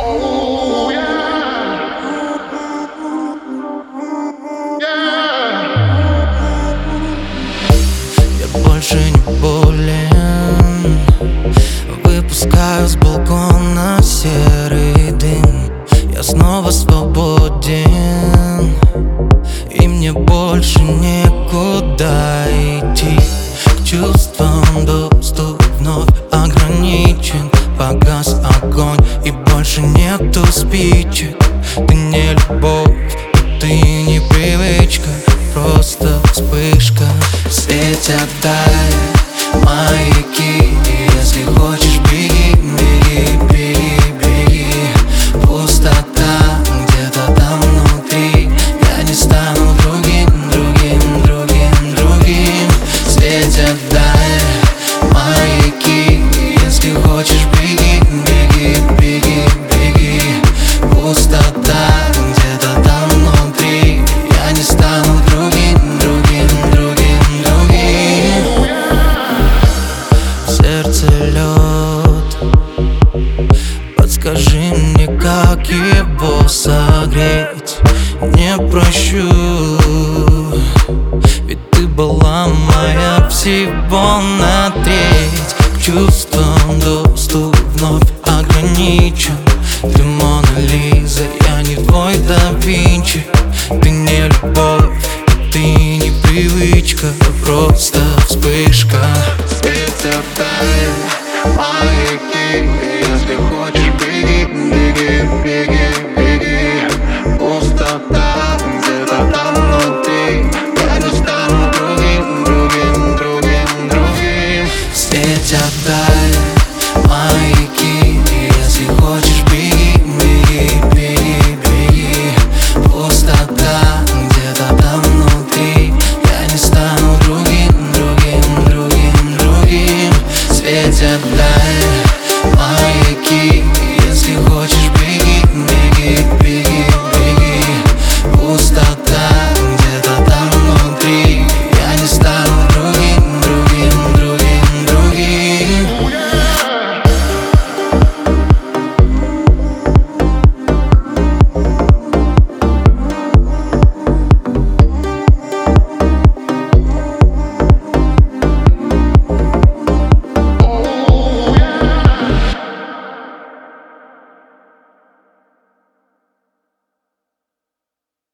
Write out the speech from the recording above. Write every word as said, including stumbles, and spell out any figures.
Oh, yeah. Yeah. Я больше не болен. Выпускаю с балкона серый дым. Я снова свободен, и мне больше некуда идти. К чувствам доступ вновь ограничен. Погас огонь, и больше нету спичек. Ты не любовь, и ты не привычка, просто вспышка. Светят вдали маяки, и если хочешь, беги, беги, беги, беги. Пустота где-то там внутри. Я не стану другим, другим, другим, другим. Светят вдали маяки, и если хочешь, беги, беги, беги, беги. Пустота где-то там внутри. Я не стану другим, другим, другим, другим. В сердце лед. Подскажи мне, как его согреть. Не прощу, ведь ты была моя всего на треть. К чувствам доступ вновь ограничен. Ты Мона Лиза, я не твой да Винчи. Ты не любовь, и ты не привычка, просто вспышка. Светят вдали маяки, если хочешь, беги, беги, беги, беги. Пустота где-то там внутри. Я не стану другим, другим, другим, другим. Светят вдали маяки, если хочешь, беги, беги, беги, беги. Пустота где-то там внутри. Я не стану другим, другим, другим, другим. Светят вдали маяки, если хочешь, беги, беги,